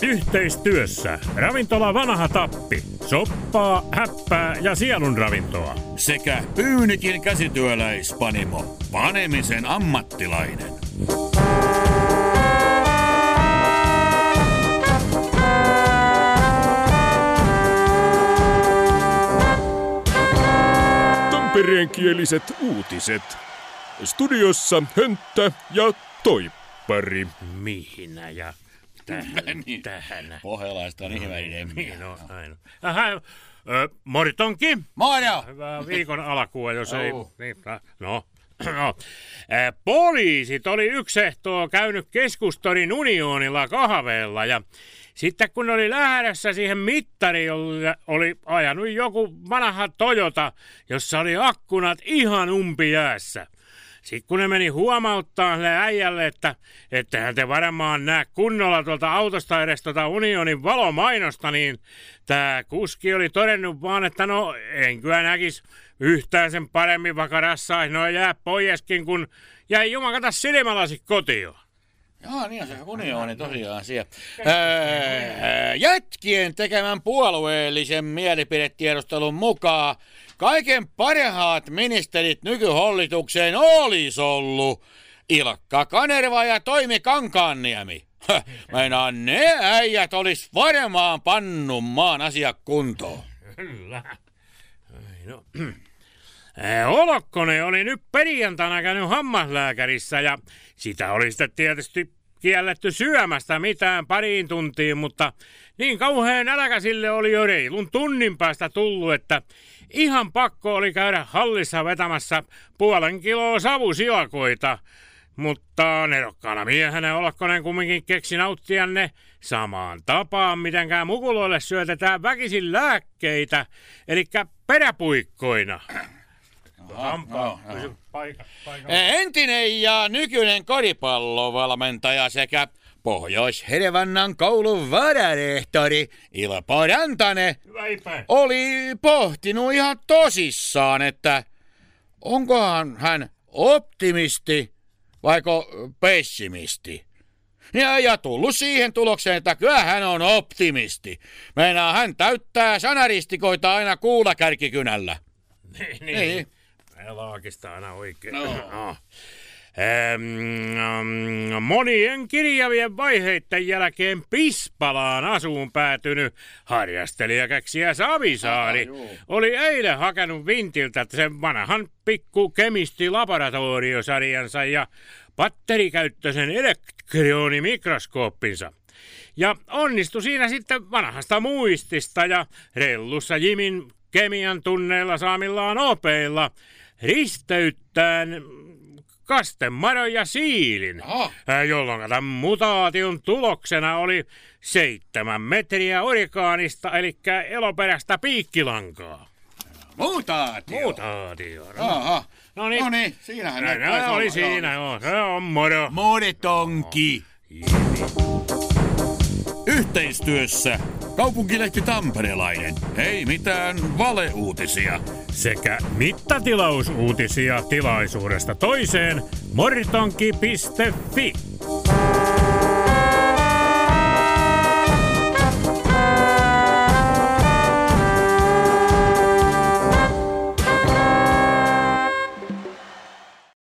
Yhteistyössä ravintola Vanha Tappi. Soppaa, häppää ja sielun ravintoa. Sekä Pyynikin käsityöläispanimo. Panemisen ammattilainen. Tampereenkieliset uutiset. Studiossa Hönttä ja Toippari. Mihinä ja tähän. Pohjalaista on ihmeellinen. Niin on aina. Moritonki. Moro! Hyvää viikon alkua, jos ei... Niin, no. Poliisit oli yksi ehtoo käynyt Keskustorin Unionilla kahveella ja sitten kun oli lähdössä siihen mittariin, oli ajanut joku vanha Toyota, jossa oli akkunat ihan umpijäässä. Sitten kun ne meni huomauttaa sille äijälle, että ettehän te varmaan näe kunnolla tuolta autosta edes Unionin valomainosta, niin tää kuski oli todennut vaan, että no en kyllä näkis yhtään sen paremmin, vaikka rassais no jää poieskin, kun jäi jumakata silmälasi kotiin. Joo, niin on se Unioni tosiaan siellä. Jätkien tekemän puolueellisen mielipidetiedustelun mukaan kaiken parhaat ministerit nykyhallitukseen olisi ollut Ilkka Kanerva ja Toimi Kankaanniemi. Meinaan ne äijät olis varmaan pannut maan asiat kuntoon. Kyllä. No. Olokkonen oli nyt perjantaina käynyt hammaslääkärissä ja sitä oli sitten tietysti kielletty syömästä mitään pariin tuntiin, mutta niin kauhean nälkä sille oli jo reilun tunnin päästä tullut, että ihan pakko oli käydä hallissa vetämässä 0,5 kiloa savusilakoita. Mutta nerokkaana miehenä Olokkonen kumminkin keksi nauttia ne samaan tapaan, mitenkään mukuloille syötetään väkisin lääkkeitä, eli peräpuikkoina. Entinen ja nykyinen koripallovalmentaja sekä Pohjois-Hervannan koulun vararehtori Ilpo Rantanen oli pohtinut ihan tosissaan, että onkohan hän optimisti vaiko pessimisti. Ja tullut siihen tulokseen, että kyllä hän on optimisti. Meinaa hän täyttää sanaristikoita aina kuulakärkikynällä. Niin. Laakista aina oikein. No. Monien kirjavien vaiheiden jälkeen Pispalaan asuun päätynyt harrastelijakeksijä Savisaari oli eilen hakenut Vintiltä sen vanhan pikku kemisti-laboratoriosarjansa ja batterikäyttöisen elektronimikroskooppinsa. Ja onnistui siinä sitten vanhasta muistista ja rellussa Jimin kemian tunneilla saamillaan opeilla risteyttäen kastemadon ja siilin, jolloin tämän mutaation tuloksena oli 7 metriä orgaanista, eli eloperäistä piikkilankaa. Mutaatio. Aha. No niin, siinähän ne oli siinä, joo. Se on moro. Moritonki. Yhteistyössä kaupunkilehti Tamperelainen. Ei mitään valeuutisia. Sekä mittatilausuutisia tilaisuudesta toiseen moritonki.fi.